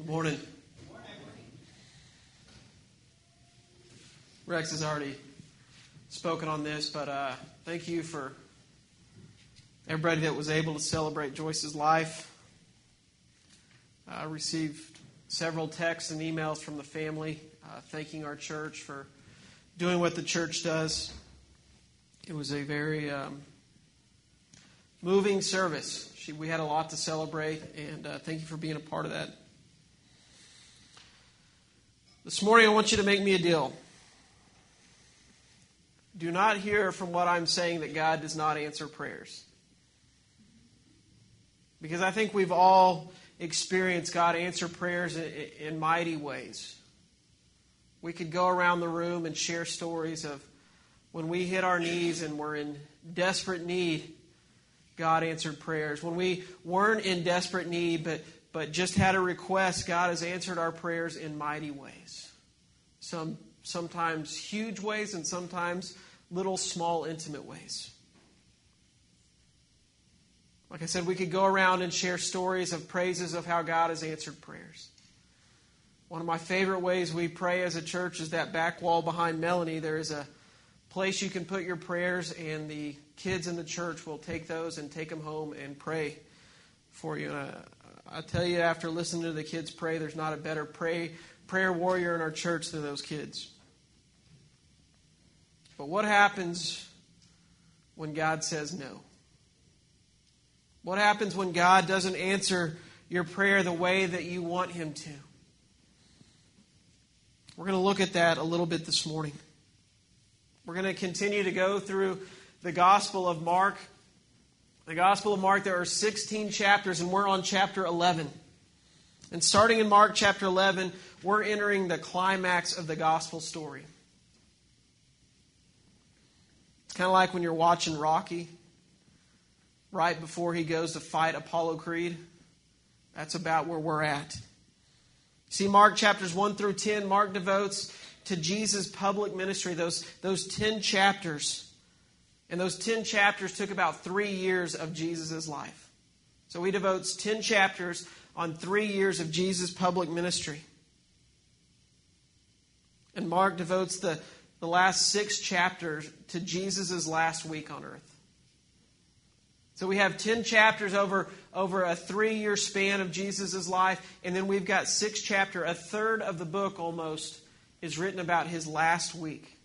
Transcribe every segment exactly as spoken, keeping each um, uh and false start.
Good morning. Rex has already spoken on this, but uh, thank you for everybody that was able to celebrate Joyce's life. I received several texts and emails from the family uh, thanking our church for doing what the church does. It was a very um, moving service. She, we had a lot to celebrate, and uh, thank you for being a part of that. This morning, I want you to make me a deal. Do not hear from what I'm saying that God does not answer prayers. Because I think we've all experienced God answer prayers in, in mighty ways. We could go around the room and share stories of when we hit our knees and were in desperate need, God answered prayers. When we weren't in desperate need, but, but just had a request, God has answered our prayers in mighty ways. Some sometimes huge ways and sometimes little, small, intimate ways. Like I said, we could go around and share stories of praises of how God has answered prayers. One of my favorite ways we pray as a church is that back wall behind Melanie. There is a place you can put your prayers, and the kids in the church will take those and take them home and pray for you. And I, I tell you, after listening to the kids pray, there's not a better pray, prayer warrior in our church than those kids. But what happens when God says no? What happens when God doesn't answer your prayer the way that you want Him to? We're going to look at that a little bit this morning. We're going to continue to go through the Gospel of Mark. The Gospel of Mark, there are sixteen chapters, and we're on chapter eleven. And starting in Mark chapter eleven, we're entering the climax of the Gospel story. It's kind of like when you're watching Rocky, right before he goes to fight Apollo Creed. That's about where we're at. See, Mark chapters one through ten, Mark devotes to Jesus' public ministry, those, those ten chapters. And those ten chapters took about three years of Jesus' life. So he devotes ten chapters on three years of Jesus' public ministry. And Mark devotes the, the last six chapters to Jesus' last week on earth. So we have ten chapters over, over a three-year span of Jesus' life, and then we've got six chapters, a third of the book almost, is written about his last week.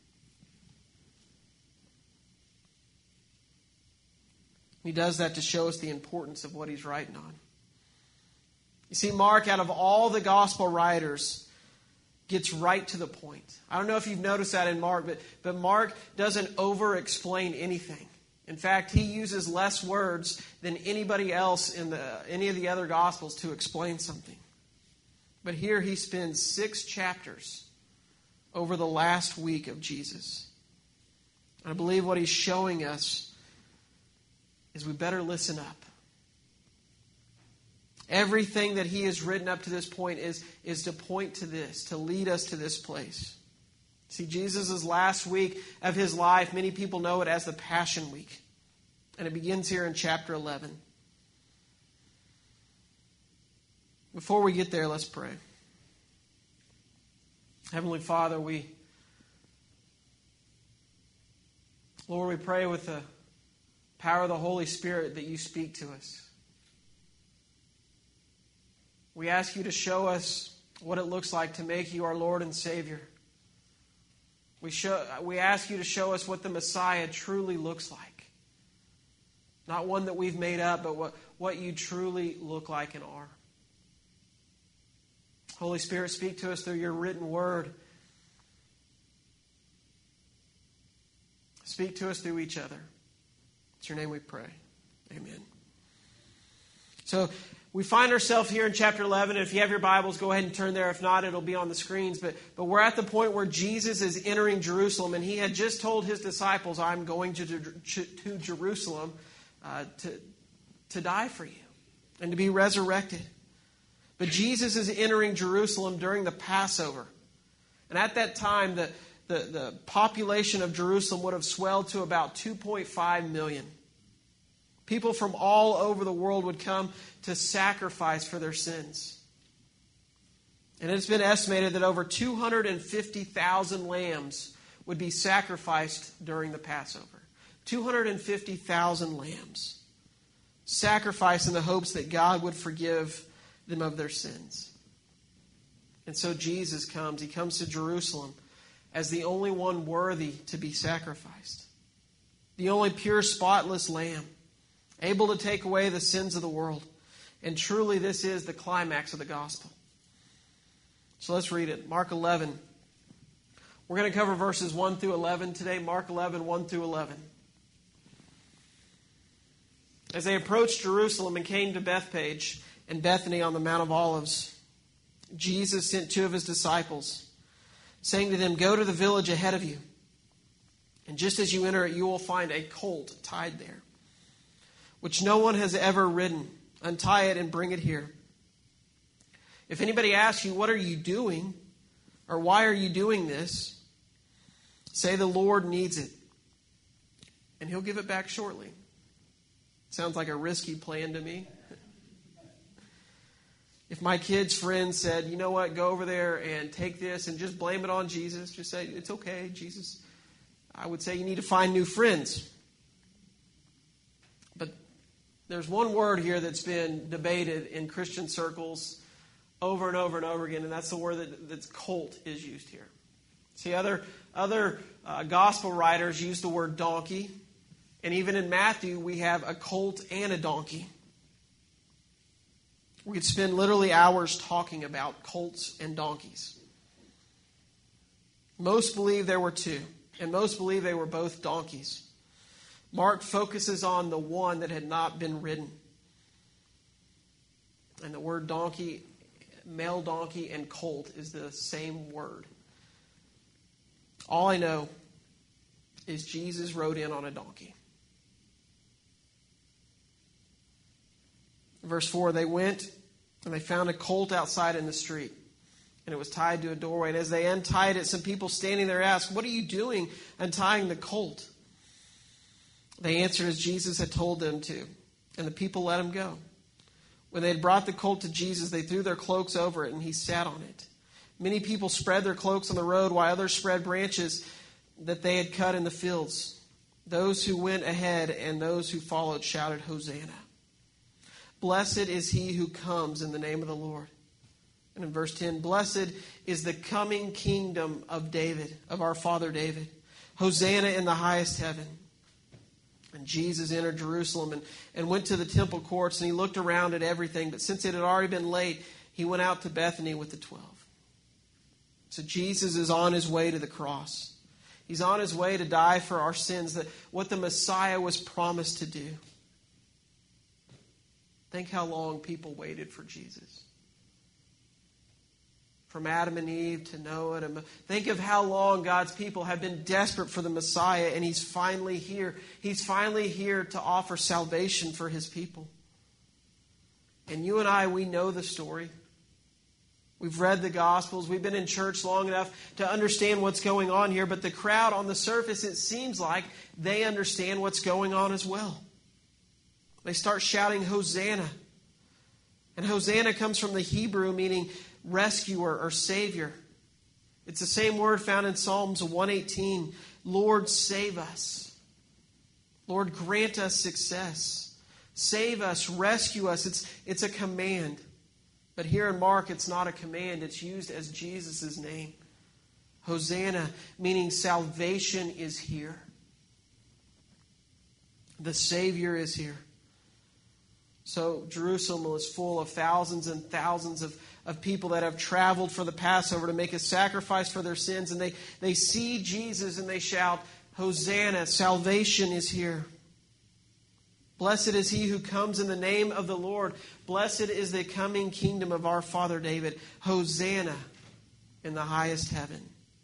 He does that to show us the importance of what he's writing on. You see, Mark, out of all the gospel writers, gets right to the point. I don't know if you've noticed that in Mark, but, but Mark doesn't over-explain anything. In fact, he uses less words than anybody else in the, any of the other Gospels to explain something. But here he spends six chapters over the last week of Jesus. I believe what he's showing us is we better listen up. Everything that he has written up to this point is, is to point to this, to lead us to this place. See, Jesus' last week of his life, many people know it as the Passion Week. And it begins here in chapter eleven. Before we get there, let's pray. Heavenly Father, we, Lord, we pray with the power of the Holy Spirit that you speak to us. We ask you to show us what it looks like to make you our Lord and Savior. We show, we ask you to show us what the Messiah truly looks like. Not one that we've made up, but what, what you truly look like and are. Holy Spirit, speak to us through your written word. Speak to us through each other. It's your name we pray. Amen. So we find ourselves here in chapter eleven. And if you have your Bibles, go ahead and turn there. If not, it'll be on the screens. But, but we're at the point where Jesus is entering Jerusalem. And he had just told his disciples, I'm going to, to, to Jerusalem uh, to, to die for you and to be resurrected. But Jesus is entering Jerusalem during the Passover. And at that time, the, the, the population of Jerusalem would have swelled to about two point five million. People from all over the world would come to sacrifice for their sins. And it's been estimated that over two hundred fifty thousand lambs would be sacrificed during the Passover. two hundred fifty thousand lambs sacrificed in the hopes that God would forgive them of their sins. And so Jesus comes. He comes to Jerusalem as the only one worthy to be sacrificed. The only pure, spotless lamb, able to take away the sins of the world. And truly this is the climax of the gospel. So let's read it. Mark eleven. We're going to cover verses one through eleven today. Mark eleven, one through eleven. As they approached Jerusalem and came to Bethphage and Bethany on the Mount of Olives, Jesus sent two of his disciples, saying to them, "Go to the village ahead of you, and just as you enter it, you will find a colt tied there, which no one has ever ridden. Untie it and bring it here. If anybody asks you, 'What are you doing?' or 'Why are you doing this?' say, 'The Lord needs it, and he'll give it back shortly.'" Sounds like a risky plan to me. If my kid's friend said, "You know what, go over there and take this and just blame it on Jesus," just say, "It's okay, Jesus," I would say you need to find new friends. But there's one word here that's been debated in Christian circles over and over and over again, and that's the word that that's colt is used here. See, other, other uh, gospel writers use the word donkey, and even in Matthew we have a colt and a donkey. We could spend literally hours talking about colts and donkeys. Most believe there were two, and most believe they were both donkeys. Mark focuses on the one that had not been ridden. And the word donkey, male donkey, and colt is the same word. All I know is Jesus rode in on a donkey. Verse four, they went and they found a colt outside in the street, and it was tied to a doorway. And as they untied it, some people standing there asked, "What are you doing untying the colt?" They answered as Jesus had told them to, and the people let him go. When they had brought the colt to Jesus, they threw their cloaks over it, and he sat on it. Many people spread their cloaks on the road, while others spread branches that they had cut in the fields. Those who went ahead and those who followed shouted, "Hosanna! Blessed is he who comes in the name of the Lord." And in verse ten, "Blessed is the coming kingdom of David, of our father David. Hosanna in the highest heaven." And Jesus entered Jerusalem and, and went to the temple courts, and he looked around at everything. But since it had already been late, he went out to Bethany with the twelve. So Jesus is on his way to the cross. He's on his way to die for our sins, that what the Messiah was promised to do. Think how long people waited for Jesus. From Adam and Eve to Noah. To, think of how long God's people have been desperate for the Messiah, and he's finally here. He's finally here to offer salvation for his people. And you and I, we know the story. We've read the Gospels. We've been in church long enough to understand what's going on here. But the crowd on the surface, it seems like they understand what's going on as well. They start shouting, "Hosanna." And Hosanna comes from the Hebrew meaning rescuer or savior. It's the same word found in Psalms one eighteen. Lord, save us. Lord, grant us success. Save us, rescue us. It's, it's a command. But here in Mark, it's not a command. It's used as Jesus' name. Hosanna, meaning salvation is here. The Savior is here. So Jerusalem was full of thousands and thousands of, of people that have traveled for the Passover to make a sacrifice for their sins. And they, they see Jesus and they shout, "Hosanna, salvation is here. Blessed is he who comes in the name of the Lord. Blessed is the coming kingdom of our father David. Hosanna in the highest heaven."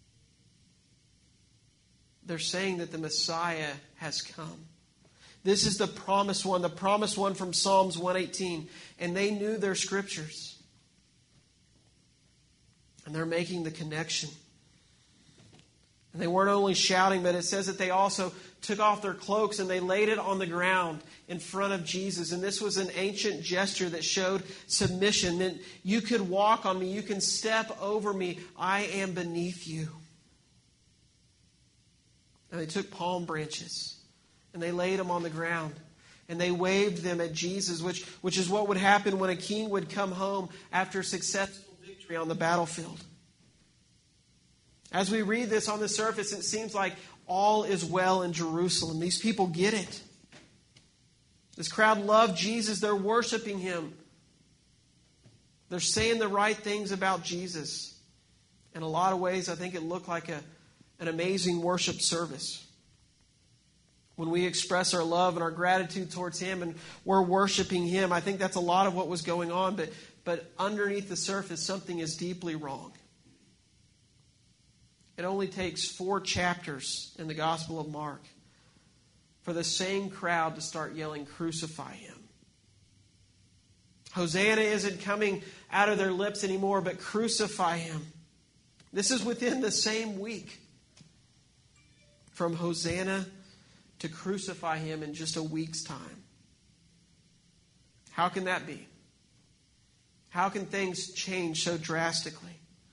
They're saying that the Messiah has come. This is the promised one, the promised one from Psalms one eighteen. And they knew their scriptures. And they're making the connection. And they weren't only shouting, but it says that they also took off their cloaks and they laid it on the ground in front of Jesus. And this was an ancient gesture that showed submission. Meant you could walk on me, you can step over me, I am beneath you. And they took palm branches and they laid them on the ground. And they waved them at Jesus, which, which is what would happen when a king would come home after a successful victory on the battlefield. As we read this on the surface, it seems like all is well in Jerusalem. These people get it. This crowd loved Jesus. They're worshiping him. They're saying the right things about Jesus. In a lot of ways, I think it looked like a, an amazing worship service. When we express our love and our gratitude towards him and we're worshiping him, I think that's a lot of what was going on. But, but underneath the surface, something is deeply wrong. It only takes four chapters in the Gospel of Mark for the same crowd to start yelling, "Crucify him." Hosanna isn't coming out of their lips anymore, but crucify him. This is within the same week. From Hosanna to crucify him in just a week's time. How can that be? How can things change so drastically?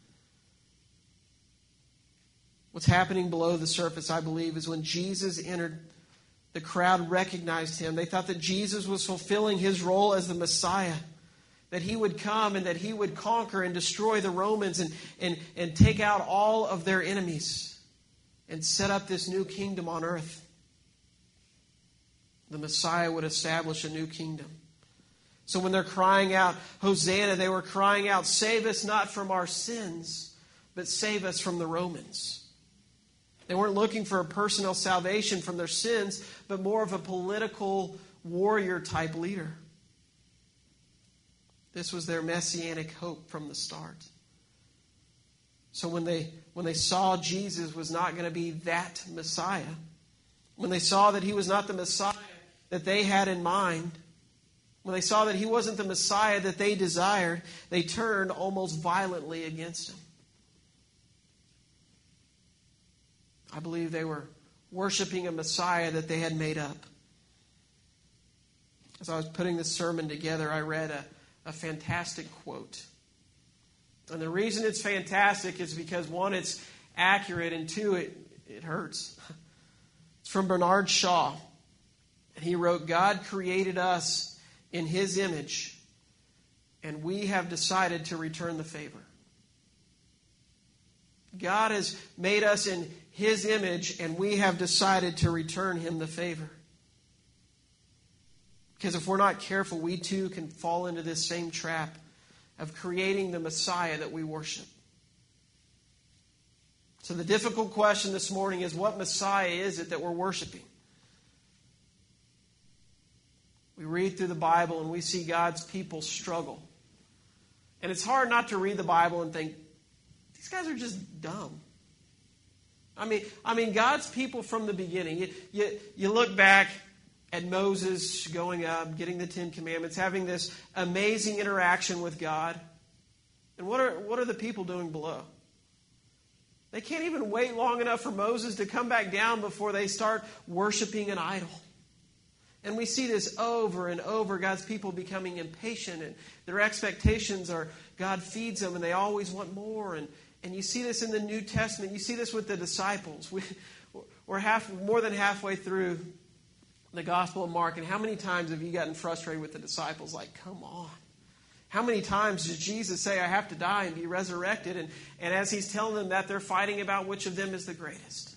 What's happening below the surface, I believe, is when Jesus entered, the crowd recognized him. They thought that Jesus was fulfilling his role as the Messiah, that he would come and that he would conquer and destroy the Romans and, and, and take out all of their enemies and set up this new kingdom on earth. The Messiah would establish a new kingdom. So when they're crying out, Hosanna, they were crying out, save us not from our sins, but save us from the Romans. They weren't looking for a personal salvation from their sins, but more of a political warrior type leader. This was their messianic hope from the start. So when they when they saw Jesus was not going to be that Messiah, when they saw that he was not the Messiah that they had in mind, when they saw that he wasn't the Messiah that they desired, they turned almost violently against him. I believe they were worshiping a Messiah that they had made up. As I was putting this sermon together, I read a, a fantastic quote. And the reason it's fantastic is because, one, it's accurate, and two, it, it hurts. It's from Bernard Shaw. And he wrote, God created us in his image, and we have decided to return the favor. God has made us in his image, and we have decided to return him the favor. Because if we're not careful, we too can fall into this same trap of creating the Messiah that we worship. So the difficult question this morning is, what Messiah is it that we're worshiping? We read through the Bible and we see God's people struggle. And it's hard not to read the Bible and think, these guys are just dumb. I mean, I mean, God's people from the beginning. You, you, you look back at Moses going up, getting the Ten Commandments, having this amazing interaction with God. And what are what are the people doing below? They can't even wait long enough for Moses to come back down before they start worshiping an idol. And we see this over and over, God's people becoming impatient, and their expectations are God feeds them and they always want more. And, and you see this in the New Testament. You see this with the disciples. We, we're half, more than halfway through the Gospel of Mark, and how many times have you gotten frustrated with the disciples? Like, come on. How many times does Jesus say, I have to die and be resurrected? And, and as he's telling them that, they're fighting about which of them is the greatest.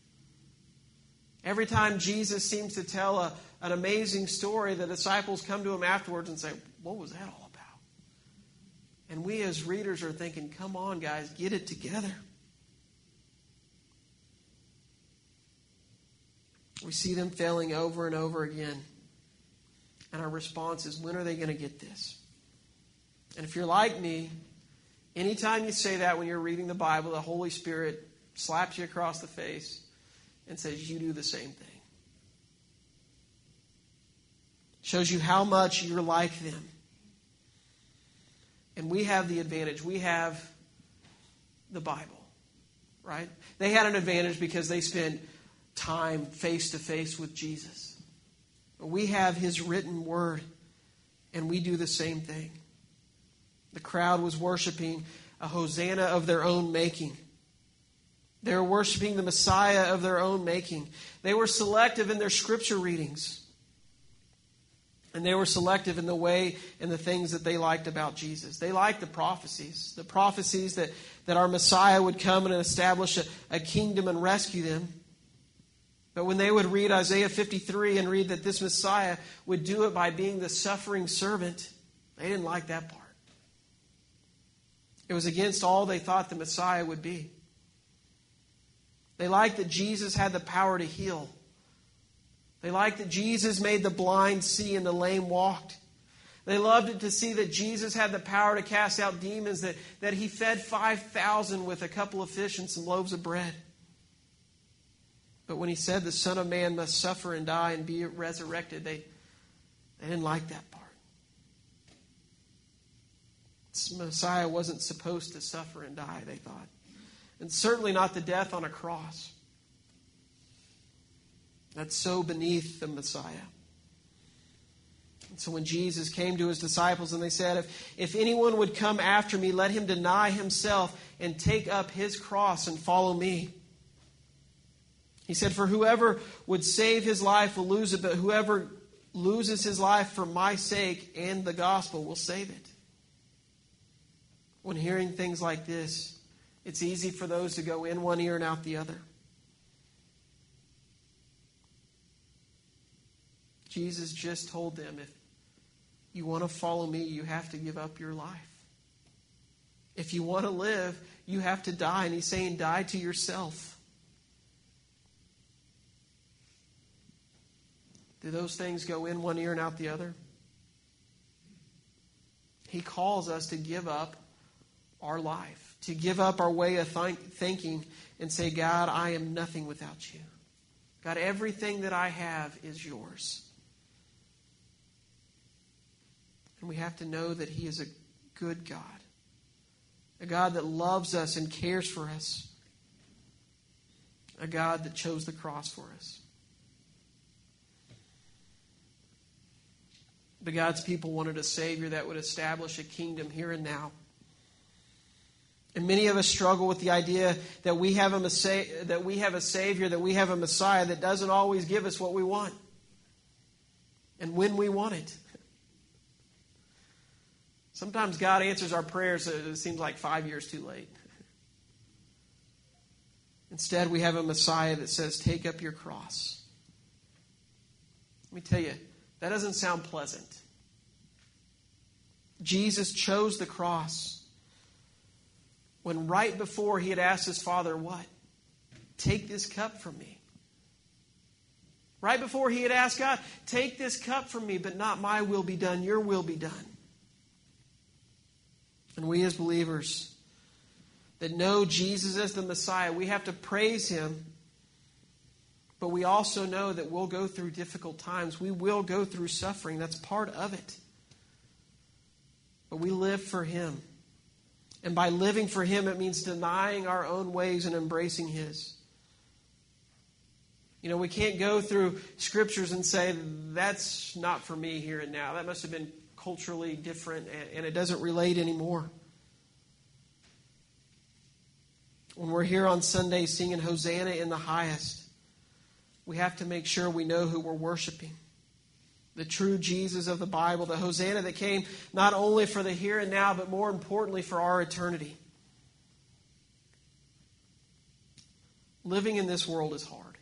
Every time Jesus seems to tell a, an amazing story, the disciples come to him afterwards and say, what was that all about? And we as readers are thinking, come on, guys, get it together. We see them failing over and over again. And our response is, when are they going to get this? And if you're like me, anytime you say that when you're reading the Bible, the Holy Spirit slaps you across the face and says, you do the same thing. Shows you how much you're like them. And we have the advantage. We have the Bible. right? They had an advantage because they spent time face to face with Jesus. We have his written word, and we do the same thing. The crowd was worshiping a Hosanna of their own making. They were worshiping the Messiah of their own making. They were selective in their scripture readings. And they were selective in the way and the things that they liked about Jesus. They liked the prophecies. The prophecies that, that our Messiah would come and establish a, a kingdom and rescue them. But when they would read Isaiah fifty-three and read that this Messiah would do it by being the suffering servant, they didn't like that part. It was against all they thought the Messiah would be. They liked that Jesus had the power to heal. They liked that Jesus made the blind see and the lame walked. They loved it to see that Jesus had the power to cast out demons, that, that he fed five thousand with a couple of fish and some loaves of bread. But when he said the Son of Man must suffer and die and be resurrected, they, they didn't like that part. This Messiah wasn't supposed to suffer and die, they thought. And certainly not the death on a cross. That's so beneath the Messiah. And so when Jesus came to his disciples and they said, if, if anyone would come after me, let him deny himself and take up his cross and follow me. He said, for whoever would save his life will lose it, but whoever loses his life for my sake and the gospel will save it. When hearing things like this, it's easy for those to go in one ear and out the other. Jesus just told them, if you want to follow me, you have to give up your life. If you want to live, you have to die. And he's saying, die to yourself. Do those things go in one ear and out the other? He calls us to give up our life, to give up our way of th- thinking and say, God, I am nothing without you. God, everything that I have is yours. And we have to know that he is a good God. A God that loves us and cares for us. A God that chose the cross for us. But God's people wanted a Savior that would establish a kingdom here and now. And many of us struggle with the idea that we have a Messiah, that we have a Savior, that we have a Messiah that doesn't always give us what we want. And when we want it. Sometimes God answers our prayers, it seems like five years too late. Instead, we have a Messiah that says, take up your cross. Let me tell you, that doesn't sound pleasant. Jesus chose the cross when right before he had asked his Father, what? Take this cup from me. Right before he had asked God, take this cup from me, but not my will be done, your will be done. And we as believers that know Jesus as the Messiah, we have to praise him. But we also know that we'll go through difficult times. We will go through suffering. That's part of it. But we live for him. And by living for him, it means denying our own ways and embracing his. You know, we can't go through scriptures and say, that's not for me here and now. That must have been culturally different, and it doesn't relate anymore. When we're here on Sunday singing Hosanna in the highest, we have to make sure we know who we're worshiping. The true Jesus of the Bible, the Hosanna that came not only for the here and now, but more importantly for our eternity. Living in this world is hard.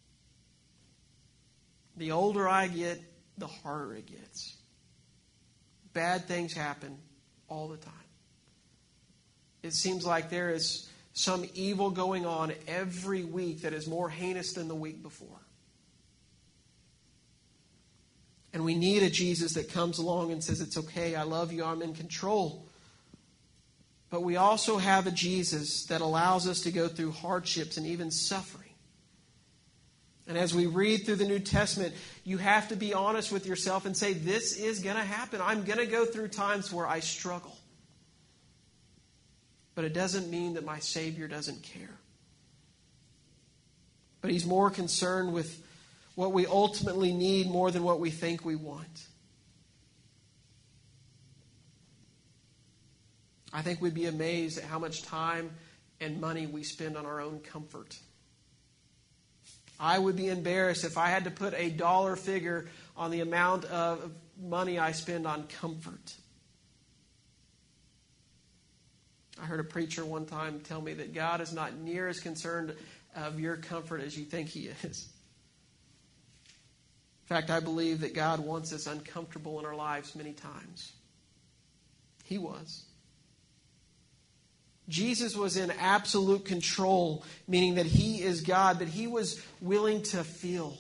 The older I get, the harder it gets. Bad things happen all the time. It seems like there is some evil going on every week that is more heinous than the week before. And we need a Jesus that comes along and says, it's okay, I love you, I'm in control. But we also have a Jesus that allows us to go through hardships and even suffering. And as we read through the New Testament, you have to be honest with yourself and say, this is going to happen. I'm going to go through times where I struggle. But it doesn't mean that my Savior doesn't care. But He's more concerned with what we ultimately need more than what we think we want. I think we'd be amazed at how much time and money we spend on our own comfort. I would be embarrassed if I had to put a dollar figure on the amount of money I spend on comfort. I heard a preacher one time tell me that God is not near as concerned of your comfort as you think He is. In fact, I believe that God wants us uncomfortable in our lives many times. He was. Jesus was in absolute control, meaning that He is God, but He was willing to feel.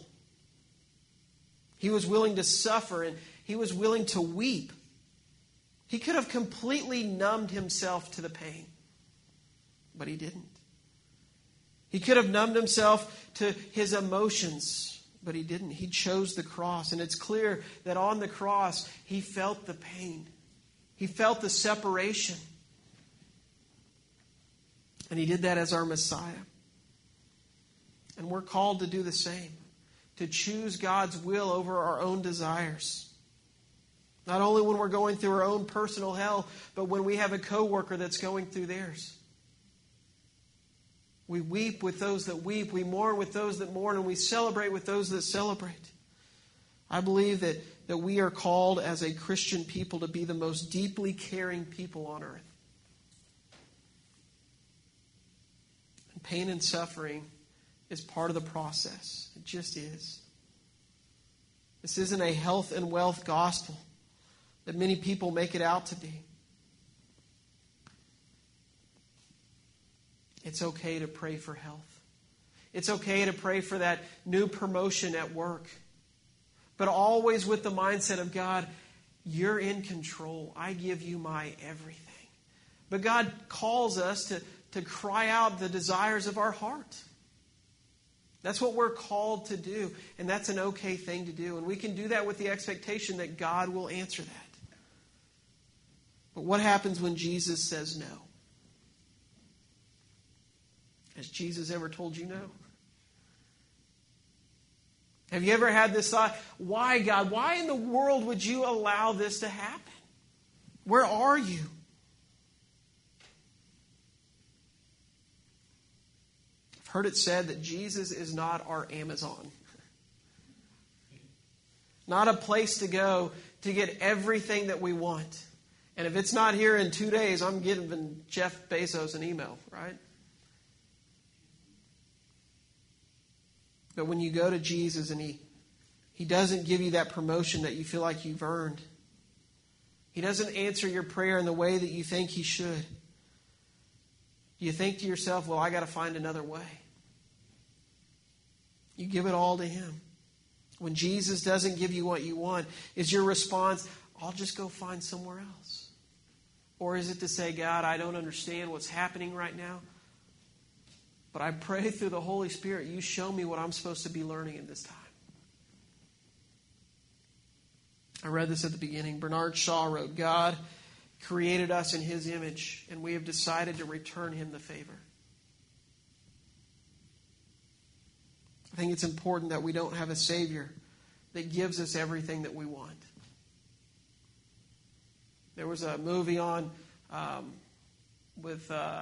He was willing to suffer, and He was willing to weep. He could have completely numbed Himself to the pain, but He didn't. He could have numbed Himself to His emotions, but He didn't. He chose the cross, and it's clear that on the cross, He felt the pain. He felt the separation. And He did that as our Messiah. And we're called to do the same, to choose God's will over our own desires. Not only when we're going through our own personal hell, but when we have a coworker that's going through theirs. We weep with those that weep, we mourn with those that mourn, and we celebrate with those that celebrate. I believe that, that we are called as a Christian people to be the most deeply caring people on earth. Pain and suffering is part of the process. It just is. This isn't a health and wealth gospel that many people make it out to be. It's okay to pray for health. It's okay to pray for that new promotion at work. But always with the mindset of God, you're in control. I give you my everything. But God calls us to to cry out the desires of our heart. That's what we're called to do, and that's an okay thing to do. And we can do that with the expectation that God will answer that. But what happens when Jesus says no? Has Jesus ever told you no? Have you ever had this thought, why, God, why in the world would you allow this to happen? Where are you? Heard it said that Jesus is not our Amazon. Not a place to go to get everything that we want. And if it's not here in two days, I'm giving Jeff Bezos an email, right? But when you go to Jesus and He, He doesn't give you that promotion that you feel like you've earned. He doesn't answer your prayer in the way that you think He should. You think to yourself, well, I got to find another way. You give it all to Him. When Jesus doesn't give you what you want, is your response, I'll just go find somewhere else? Or is it to say, God, I don't understand what's happening right now, but I pray through the Holy Spirit, you show me what I'm supposed to be learning in this time. I read this at the beginning. Bernard Shaw wrote, God created us in His image, and we have decided to return Him the favor. I think it's important that we don't have a Savior that gives us everything that we want. There was a movie on um, with, uh,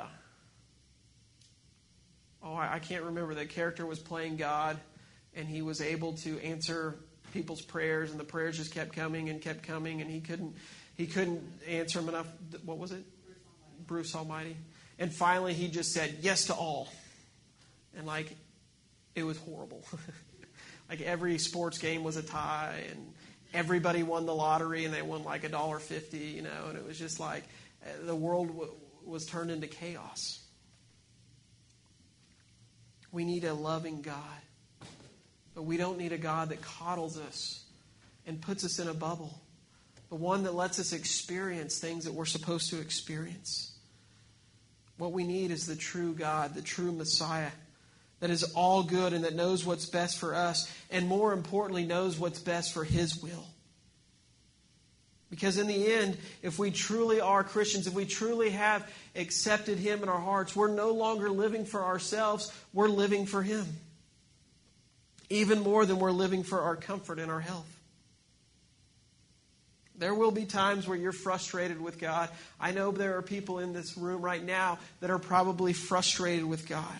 oh, I can't remember. The character was playing God, and he was able to answer people's prayers, and the prayers just kept coming and kept coming, and he couldn't he couldn't answer them enough. What was it? Bruce Almighty. Bruce Almighty. And finally, he just said yes to all, and like it was horrible. Like every sports game was a tie, and everybody won the lottery, and they won like a dollar fifty, you know, and it was just like the world w- was turned into chaos. We need a loving God. But we don't need a God that coddles us and puts us in a bubble. The one that lets us experience things that we're supposed to experience. What we need is the true God, the true Messiah, that is all good and that knows what's best for us, and more importantly, knows what's best for His will. Because in the end, if we truly are Christians, if we truly have accepted Him in our hearts, we're no longer living for ourselves, we're living for Him. even more than we're living for our comfort and our health. There will be times where you're frustrated with God. I know there are people in this room right now that are probably frustrated with God.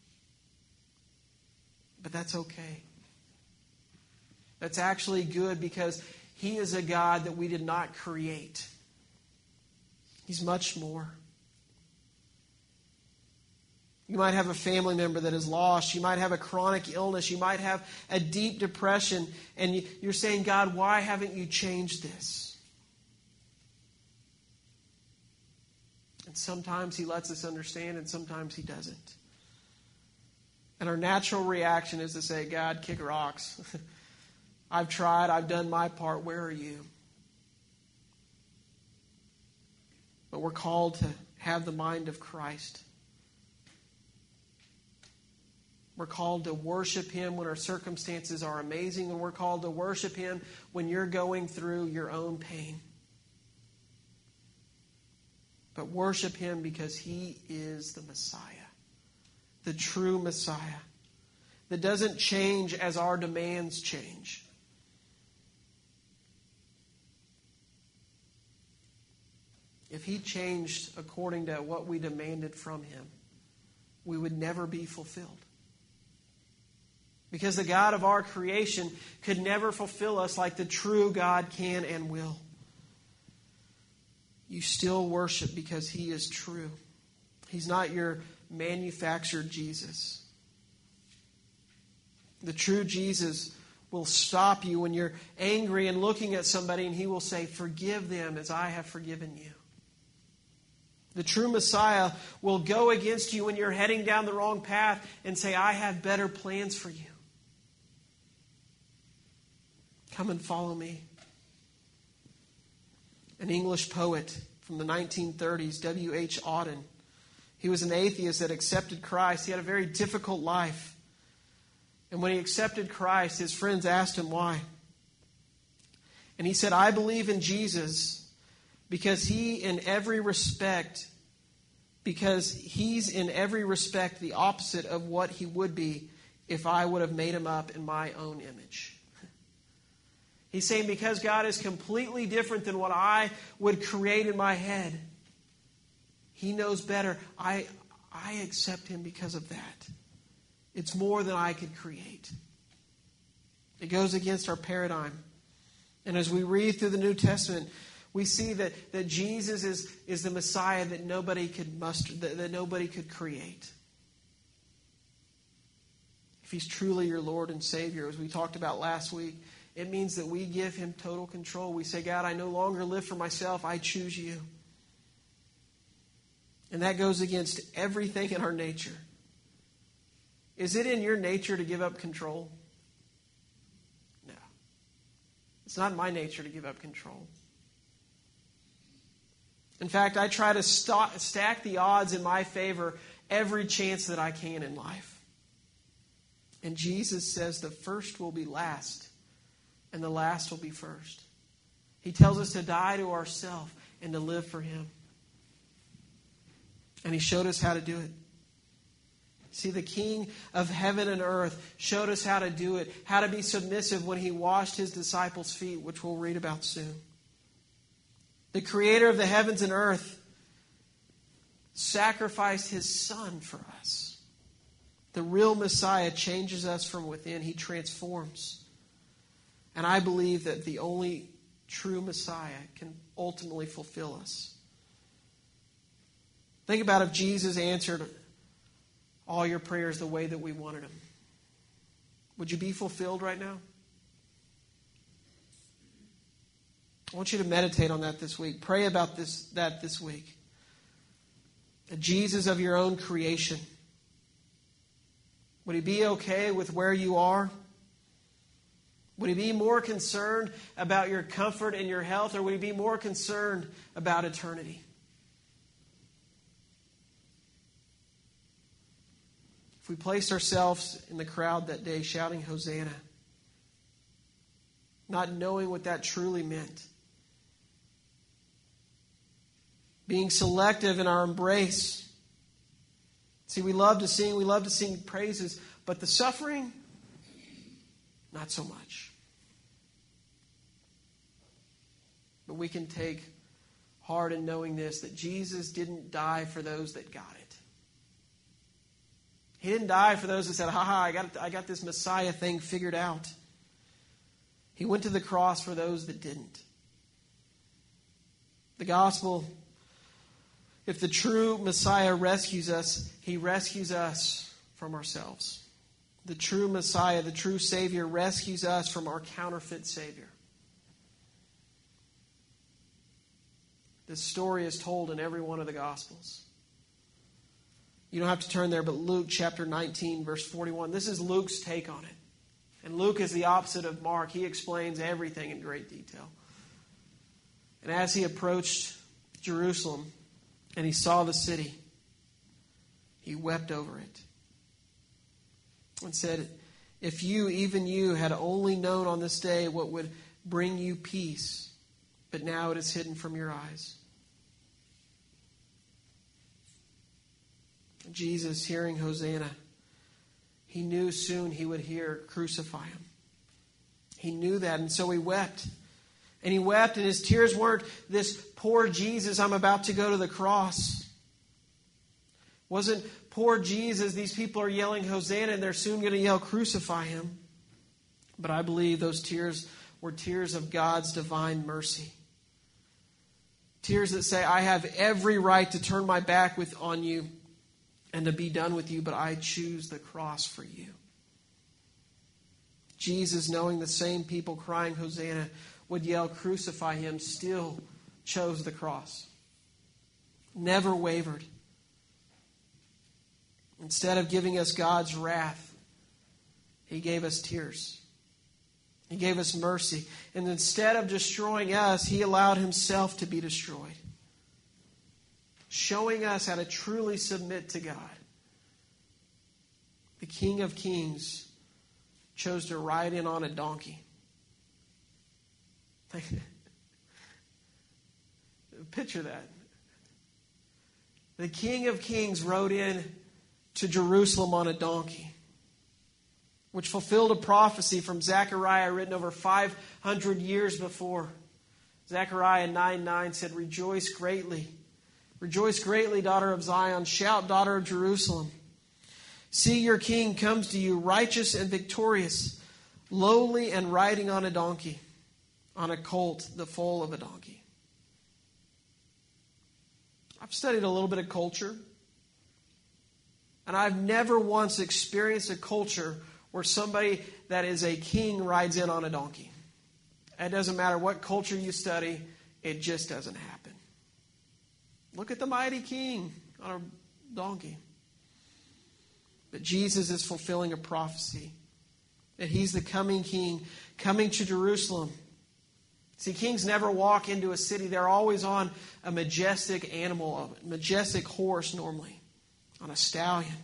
But that's okay. That's actually good because He is a God that we did not create. He's much more. You might have a family member that is lost. You might have a chronic illness. You might have a deep depression. And you're saying, God, why haven't you changed this? And sometimes He lets us understand and sometimes He doesn't. And our natural reaction is to say, God, kick rocks. I've tried. I've done my part. Where are you? But we're called to have the mind of Christ. We're called to worship Him when our circumstances are amazing, and we're called to worship Him when you're going through your own pain. But worship Him because He is the Messiah, the true Messiah, that doesn't change as our demands change. If He changed according to what we demanded from Him, we would never be fulfilled. Because the God of our creation could never fulfill us like the true God can and will. You still worship because He is true. He's not your manufactured Jesus. The true Jesus will stop you when you're angry and looking at somebody, and He will say, forgive them as I have forgiven you. The true Messiah will go against you when you're heading down the wrong path and say, I have better plans for you. Come and follow me. An English poet from the nineteen thirties, W H Auden. He was an atheist that accepted Christ. He had a very difficult life. And when he accepted Christ, his friends asked him why. And he said, I believe in Jesus because he in every respect, because he's in every respect the opposite of what he would be if I would have made him up in my own image. He's saying because God is completely different than what I would create in my head, He knows better. I, I accept Him because of that. It's more than I could create. It goes against our paradigm. And as we read through the New Testament, we see that, that Jesus is, is the Messiah that nobody could muster, that, that nobody could create. If He's truly your Lord and Savior, as we talked about last week, it means that we give Him total control. We say, God, I no longer live for myself. I choose you. And that goes against everything in our nature. Is it in your nature to give up control? No. It's not in my nature to give up control. In fact, I try to st- stack the odds in my favor every chance that I can in life. And Jesus says the first will be last. And the last will be first. He tells us to die to ourselves and to live for Him. And He showed us how to do it. See, the King of heaven and earth showed us how to do it, how to be submissive when He washed His disciples' feet, which we'll read about soon. The Creator of the heavens and earth sacrificed His Son for us. The real Messiah changes us from within. He transforms. And I believe that the only true Messiah can ultimately fulfill us. Think about if Jesus answered all your prayers the way that we wanted Him. Would you be fulfilled right now? I want you to meditate on that this week. Pray about this that this week. The Jesus of your own creation. Would He be okay with where you are? Would He be more concerned about your comfort and your health, or would He be more concerned about eternity? If we placed ourselves in the crowd that day shouting Hosanna, not knowing what that truly meant, being selective in our embrace. See, we love to sing, we love to sing praises, but the suffering, Not so much. But we can take heart in knowing this, that Jesus didn't die for those that got it. He didn't die for those that said, ha ha, I got, I got this Messiah thing figured out. He went to the cross for those that didn't. The gospel, if the true Messiah rescues us, he rescues us from ourselves. The true Messiah, the true Savior, rescues us from our counterfeit Savior. This story is told in every one of the Gospels. You don't have to turn there, but Luke chapter nineteen, verse forty-one. This is Luke's take on it. And Luke is the opposite of Mark. He explains everything in great detail. And as he approached Jerusalem and he saw the city, he wept over it and said, if you, even you, had only known on this day what would bring you peace, but now it is hidden from your eyes. Jesus, hearing Hosanna, he knew soon he would hear, crucify him. He knew that, and so he wept. And he wept, and his tears weren't, this poor Jesus, I'm about to go to the cross. Wasn't, poor Jesus, these people are yelling Hosanna, and they're soon going to yell, crucify him. But I believe those tears were tears of God's divine mercy. Tears that say, I have every right to turn my back with on you and to be done with you, but I choose the cross for you. Jesus, knowing the same people crying Hosanna would yell, crucify him, still chose the cross. Never wavered. Instead of giving us God's wrath, he gave us tears. He gave us mercy. And instead of destroying us, he allowed himself to be destroyed. Showing us how to truly submit to God. The King of Kings chose to ride in on a donkey. Picture that. The King of Kings rode in to Jerusalem on a donkey, which fulfilled a prophecy from Zechariah written over five hundred years before. Zechariah nine nine said, rejoice greatly. Rejoice greatly, daughter of Zion. Shout, daughter of Jerusalem. See, your king comes to you, righteous and victorious, lowly and riding on a donkey, on a colt, the foal of a donkey. I've studied a little bit of culture, and I've never once experienced a culture where somebody that is a king rides in on a donkey. It doesn't matter what culture you study, it just doesn't happen. Look at the mighty king on a donkey. But Jesus is fulfilling a prophecy that he's the coming king, coming to Jerusalem. See, kings never walk into a city. They're always on a majestic animal, a majestic horse normally, on a stallion.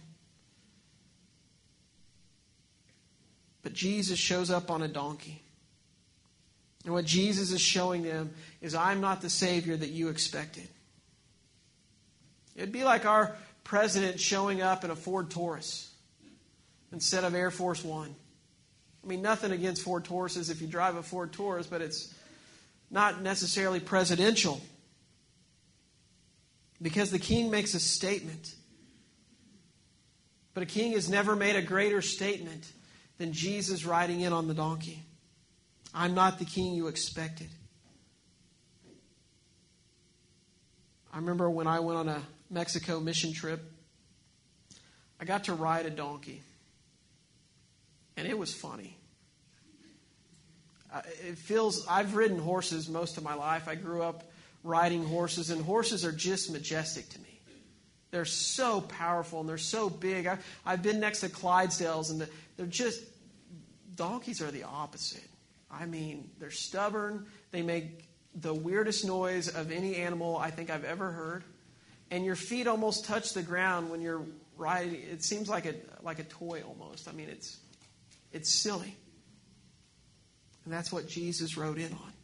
But Jesus shows up on a donkey. And what Jesus is showing them is, I'm not the Savior that you expected. It'd be like our president showing up in a Ford Taurus instead of Air Force One. I mean, nothing against Ford Tauruses if you drive a Ford Taurus, but it's not necessarily presidential. Because the king makes a statement. But a king has never made a greater statement than Jesus riding in on the donkey. I'm not the king you expected. I remember when I went on a Mexico mission trip, I got to ride a donkey. And it was funny. Uh, it feels, I've ridden horses most of my life. I grew up riding horses, and horses are just majestic to me. They're so powerful and they're so big. I, I've been next to Clydesdales, and the, they're just, donkeys are the opposite. I mean, they're stubborn. They make the weirdest noise of any animal I think I've ever heard. And your feet almost touch the ground when you're riding. It seems like a like a toy almost. I mean, it's it's silly. And that's what Jesus rode in on.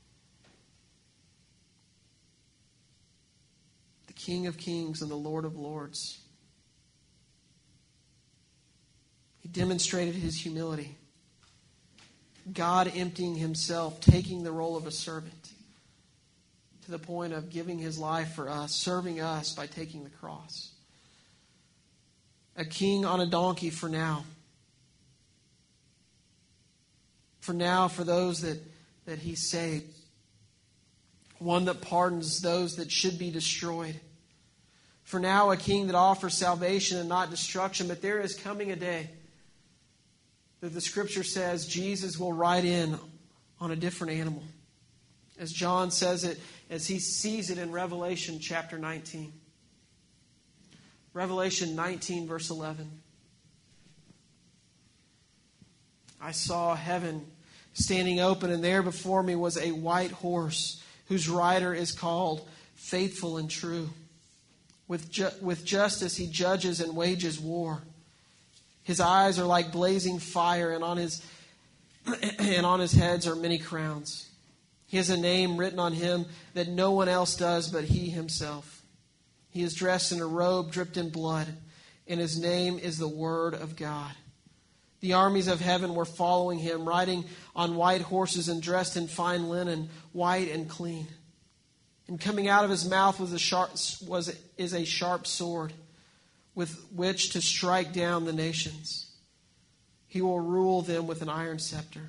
The King of Kings and the Lord of Lords. He demonstrated his humility. God emptying himself, taking the role of a servant to the point of giving his life for us, serving us by taking the cross. A king on a donkey for now. For now, for those that, that he saved. One that pardons those that should be destroyed. For now, a king that offers salvation and not destruction. But there is coming a day that the Scripture says Jesus will ride in on a different animal. As John says it, as he sees it in Revelation chapter nineteen. Revelation nineteen, verse eleven. I saw heaven standing open, and there before me was a white horse, whose rider is called Faithful and True. With, ju- with justice he judges and wages war. His eyes are like blazing fire, and on his and on his heads are many crowns. He has a name written on him that no one else does but he himself. He is dressed in a robe dripped in blood, and his name is the Word of God. The armies of heaven were following him, riding on white horses and dressed in fine linen, white and clean. And coming out of his mouth was a sharp, was, is a sharp sword, with which to strike down the nations. He will rule them with an iron scepter.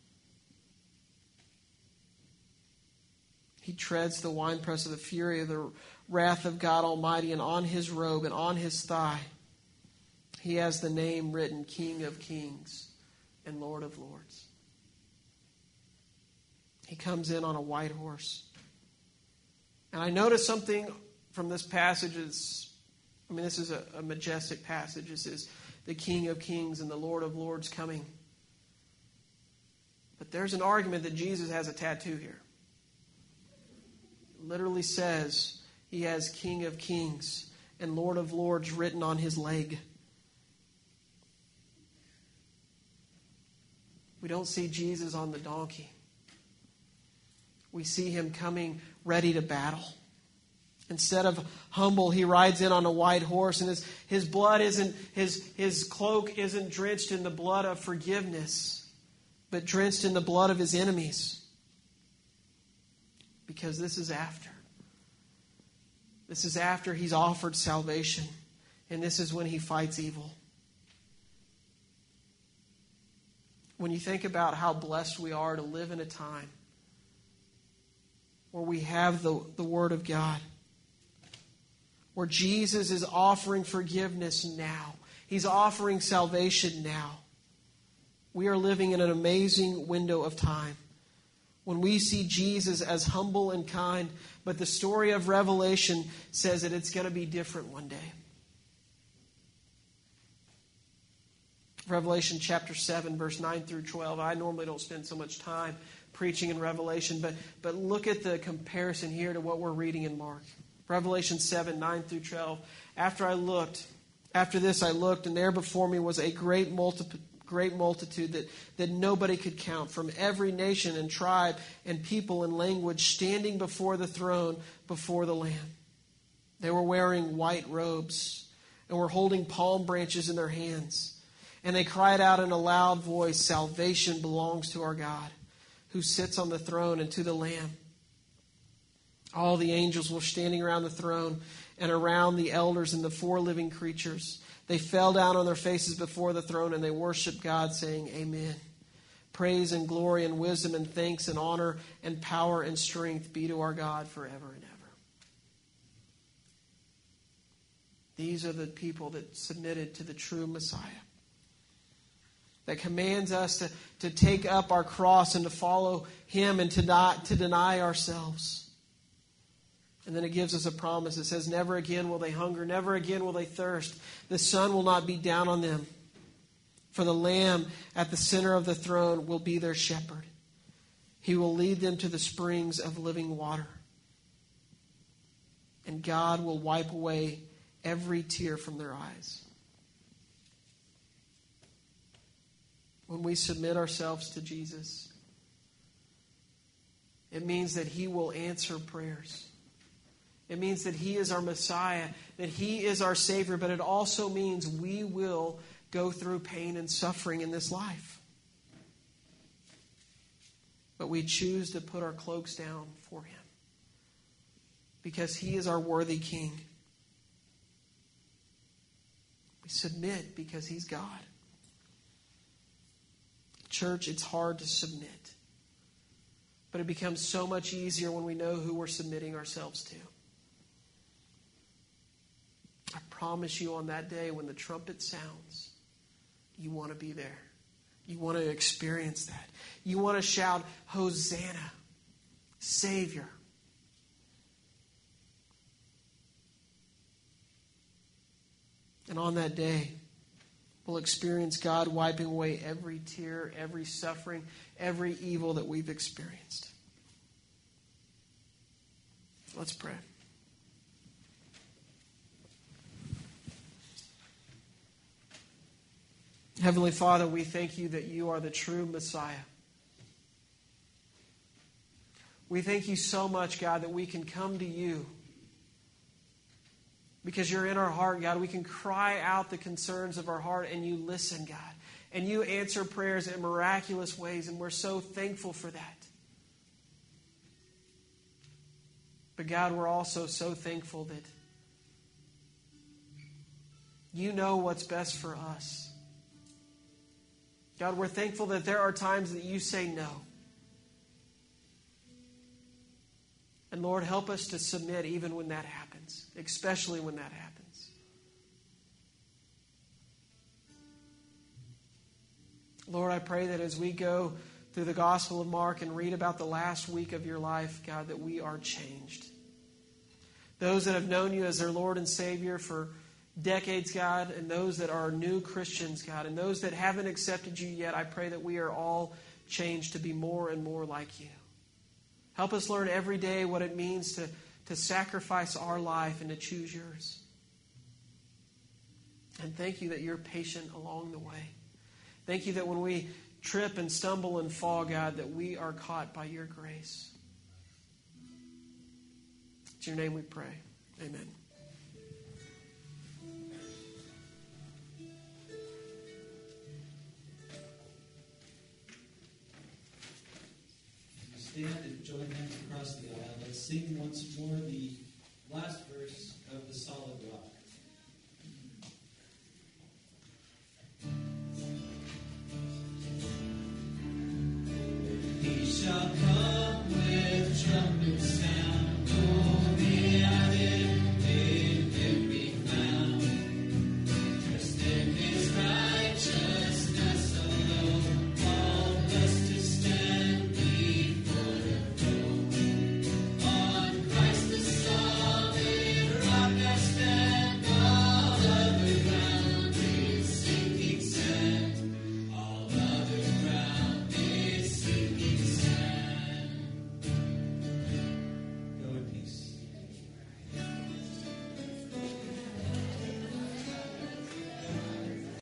He treads the winepress of the fury of the wrath of God Almighty, and on his robe and on his thigh he has the name written, King of Kings and Lord of Lords. He comes in on a white horse. And I noticed something from this passage. Is, I mean, this is a, a majestic passage. This is the King of Kings and the Lord of Lords coming. But there's an argument that Jesus has a tattoo here. It literally says he has King of Kings and Lord of Lords written on his leg. We don't see Jesus on the donkey. We see him coming ready to battle. Instead of humble, he rides in on a white horse, and his, his blood isn't, his, his cloak isn't drenched in the blood of forgiveness, but drenched in the blood of his enemies. Because this is after. This is after he's offered salvation, and this is when he fights evil. When you think about how blessed we are to live in a time where we have the, the Word of God, where Jesus is offering forgiveness now. He's offering salvation now. We are living in an amazing window of time when we see Jesus as humble and kind, but the story of Revelation says that it's going to be different one day. Revelation chapter seven, verse nine through twelve. I normally don't spend so much time preaching in Revelation, but, but look at the comparison here to what we're reading in Mark. Revelation seven, nine through twelve. After I looked, after this I looked, and there before me was a great multitude, great multitude that, that nobody could count, from every nation and tribe and people and language, standing before the throne, before the Lamb. They were wearing white robes and were holding palm branches in their hands. And they cried out in a loud voice, "Salvation belongs to our God, who sits on the throne, and to the Lamb." All the angels were standing around the throne and around the elders and the four living creatures. They fell down on their faces before the throne, and they worshiped God, saying, "Amen. Praise and glory and wisdom and thanks and honor and power and strength be to our God forever and ever." These are the people that submitted to the true Messiah, that commands us to, to take up our cross and to follow him and to not to deny ourselves. And then it gives us a promise. It says, "Never again will they hunger, never again will they thirst. The sun will not beat down on them. For the Lamb at the center of the throne will be their shepherd. He will lead them to the springs of living water. And God will wipe away every tear from their eyes." When we submit ourselves to Jesus, it means that he will answer prayers. It means that he is our Messiah, that he is our Savior, but it also means we will go through pain and suffering in this life. But we choose to put our cloaks down for him because he is our worthy king. We submit because he's God. Church, it's hard to submit. But it becomes so much easier when we know who we're submitting ourselves to. I promise you on that day when the trumpet sounds, you want to be there. You want to experience that. You want to shout, Hosanna, Savior. And on that day, we'll experience God wiping away every tear, every suffering, every evil that we've experienced. Let's pray. Heavenly Father, we thank you that you are the true Messiah. We thank you so much, God, that we can come to you because you're in our heart, God. We can cry out the concerns of our heart and you listen, God. And you answer prayers in miraculous ways, and we're so thankful for that. But God, we're also so thankful that you know what's best for us. God, we're thankful that there are times that you say no. And Lord, help us to submit even when that happens, especially when that happens. Lord, I pray that as we go through the Gospel of Mark and read about the last week of your life, God, that we are changed. Those that have known you as their Lord and Savior for decades, God, and those that are new Christians, God, and those that haven't accepted you yet, I pray that we are all changed to be more and more like you. Help us learn every day what it means to, to sacrifice our life and to choose yours. And thank you that you're patient along the way. Thank you that when we trip and stumble and fall, God, that we are caught by your grace. It's your name we pray. Amen. Stand and join hands across the aisle. Let's sing once more.